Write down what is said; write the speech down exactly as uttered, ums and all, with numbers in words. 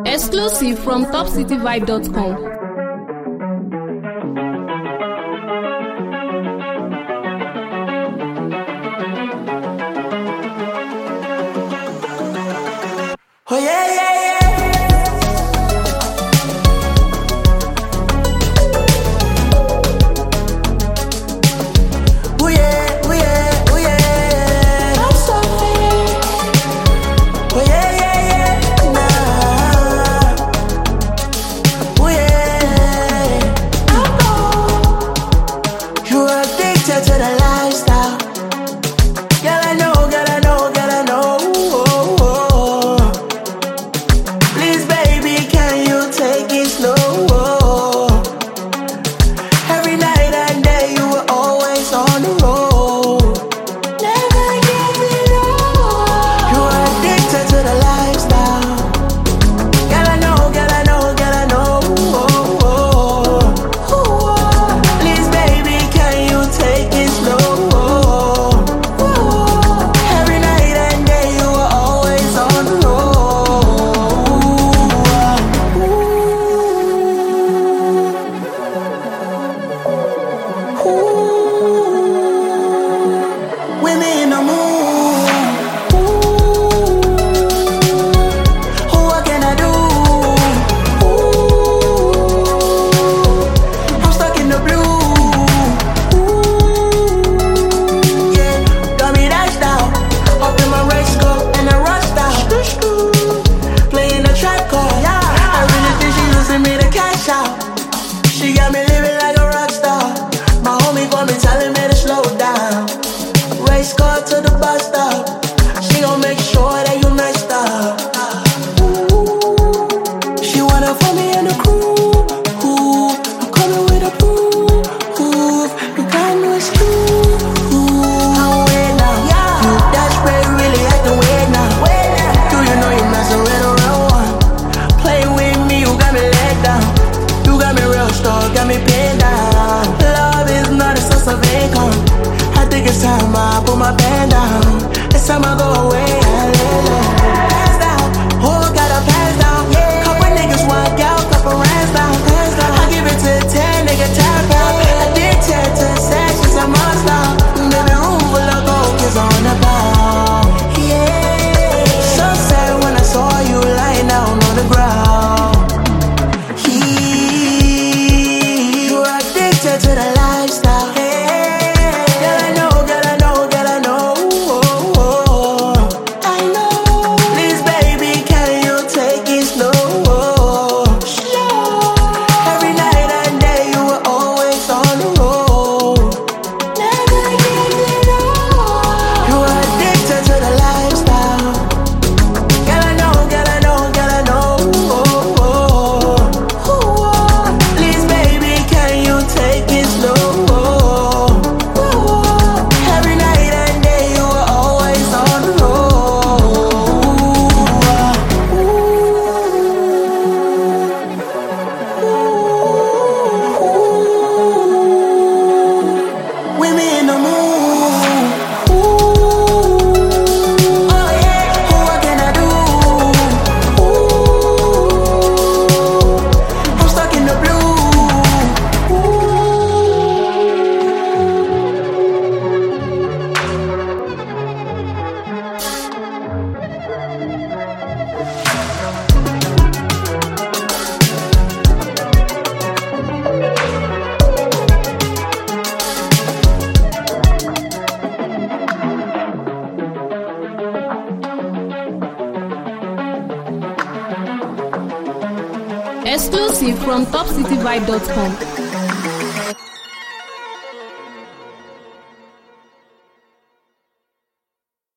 Exclusive from top city vibe dot com. Oh yeah, yeah, yeah. Oh yeah, oh yeah, oh yeah. I'm so free. Oh yeah, yeah, yeah. Nah. Oh yeah. I know you're addicted to the lifestyle. Girl, I know, girl, I know, girl, I know. Please, baby, can you take it slow? Every night and day, you were always on the road. Never give it up. You are addicted to the lifestyle. Girl, I know, girl, I know, girl, I know. Please, baby, can you take it slow? Every night and day, you were always on the road. Women in the mood. Ooh, what can I do? Ooh, I'm stuck in the blue. Ooh, yeah, got me dashed out. Up in my race car and I rushed out. Playing the trap card. I really think she using me to cash out. She got me living like a rock star. My homie got me telling me to slow down. Race car to the bus stop. She gon' make sure that you messed up. Ooh, she wanna put me in the crew. Ooh, I'm coming with a proof. Ooh, you got no excuse. Ooh, I'm weird now. You desperate, really acting weird now. Do you know you messing with a real one? Play with me, you got me let down. You got me real strong, got me pinned down. Love is not a source of income. I think it's time I put my pen down. It's time I go away. Pass down, oh, gotta pass down. Couple niggas walk out, couple rands down. I give it to ten, nigga tap out. Addicted to sex, it's a must now. Baby, room full of gold kids on the bound. Yeah, so sad when I saw you lying down on the ground. He, you're addicted to the lifestyle. Girl, I know, girl, I know, girl, I know. I know. Please, baby, can you take it slow? Every night and day, you were always on the road. Never give it up. You are addicted to the lifestyle. Girl, I know, girl, I know, girl, I know. Please, baby, can you take it slow? Every night and day, you were always on the road. Women in the mood. Ooh, oh yeah, what can I do? Ooh, I'm stuck in the blue. Exclusive from top city vibe dot com.